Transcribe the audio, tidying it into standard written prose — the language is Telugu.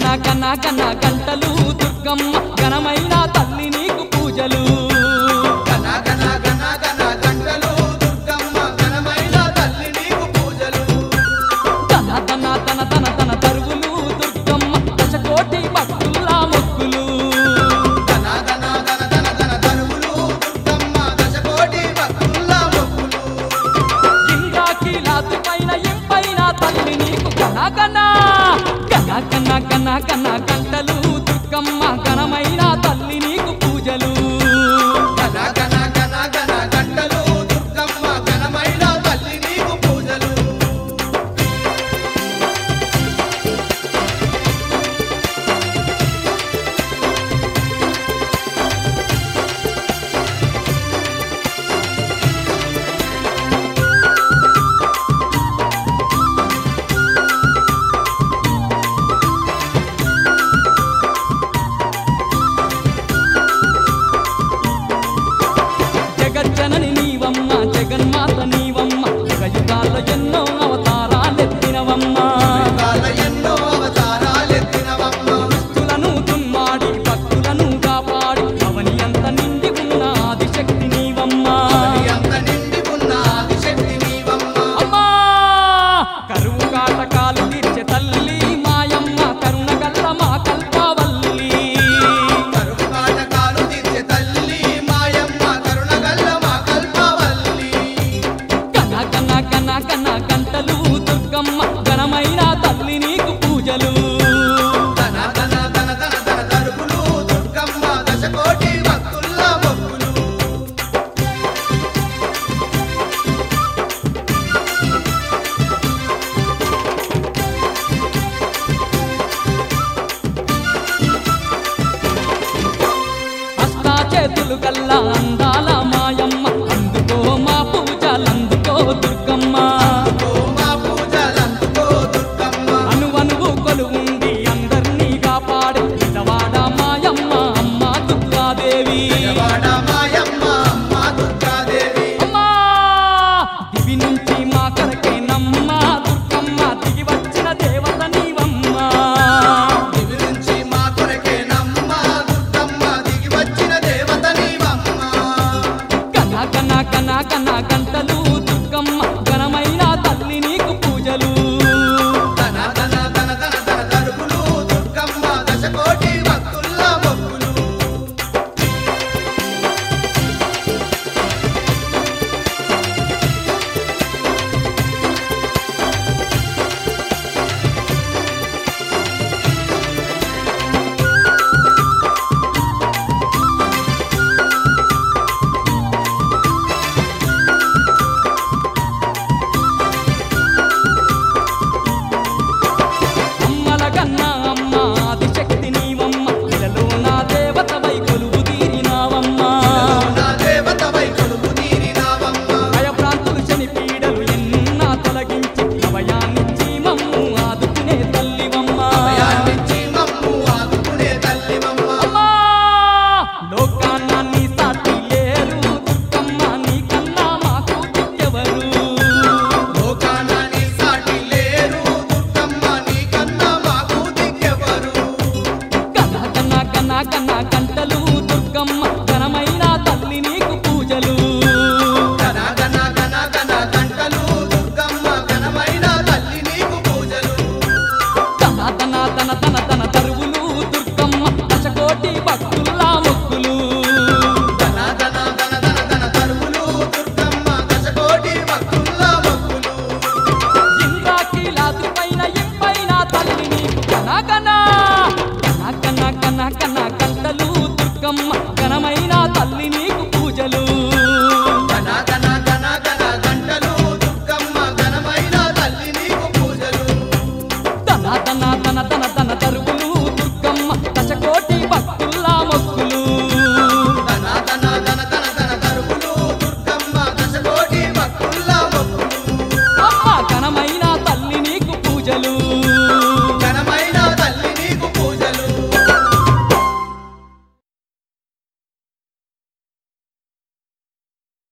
కన్నా కన్నా గంటలు దుర్గమ్మ ఘనమైన తల్లి నీకు పూజలు గన గన గన గన గంటలు దుర్గమ్మ ఘనమైన తల్లి నీకు పూజలు తన తన తన తన తన తరువులు దుర్గమ్మ దశకోటి భక్తుల్లా మొక్కులు గన గన గన గన గన తరువులు దుర్గమ్మ దశకోటి భక్తుల మొక్కులు ఇంద్రాకి లాతు పైన ఇంపైన తల్లి నీకు కన్నా కన్నా కన్నా కన్నా కన్నా గంటలు దుర్గమ్మ ఘనమైన తల్లి నీకు పూజలు గన గన గన గన గంటలు దుర్గమ్మ ఘనమైన తల్లి నీకు పూజలు జగజ్జనని నీవమ్మ జగన్మాత నీవమ్మ యుగాల్లో ఎన్నో